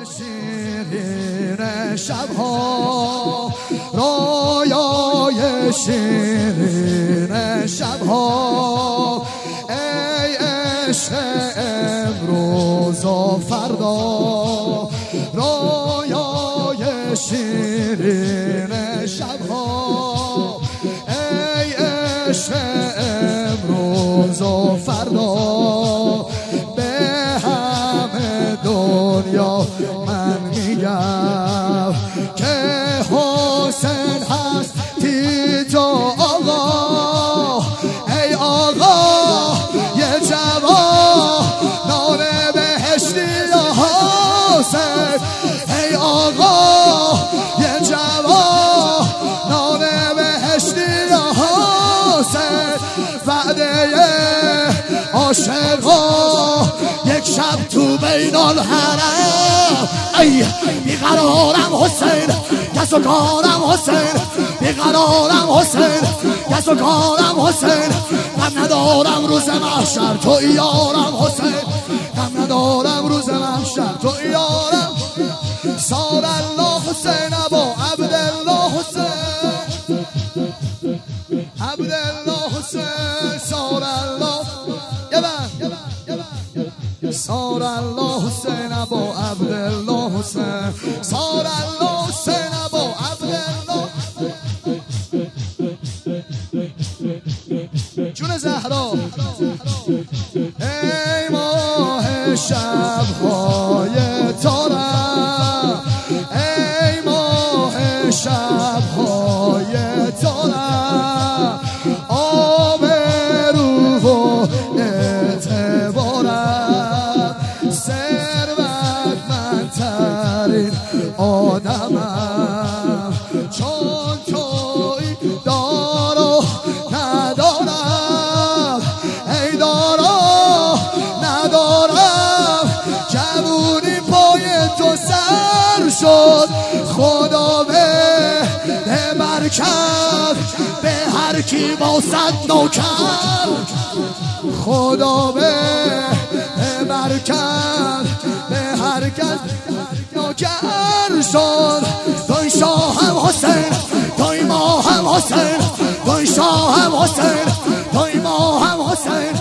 شیرین شبها رویای شیرین شبها ای عشق امروز و فردا رویای شیرین شبها ای عشق امروز و فردا به همه دنیا من میگم که حسین هستی تو آقا ای آقا یه جوان بهشتی یا حسین ای آقا یه جوان بهشتی یا حسین وعده عاشقا یک شب تو بین الحرم ای بیقرارم حسین کس و کارم حسین بیقرارم حسین کس و کارم حسین غم ندارم روز محشر تو یارم حسین غم ندارم روز محشر تو یارم صار الله حسین ابو عبدالله حسین عبدالله حسین صار الله صار الله حسین ابو عبدالله حسین صار الله حسین ابو عبدالله جون زهرا ای ماه شب‌های تارم ای ماه شب‌های تارم آب رو و اعتبارم ثروتمندترین آدمم چون توی دارو ندارم ای دارو ندارم جوونی پای تو سر شد خدا به برکت به هر کی با صد نوکر خدا به برکت به هر کس نوکر شد توی شاهم حسین توی ماهم حسین توی شاهم حسین توی ماهم حسین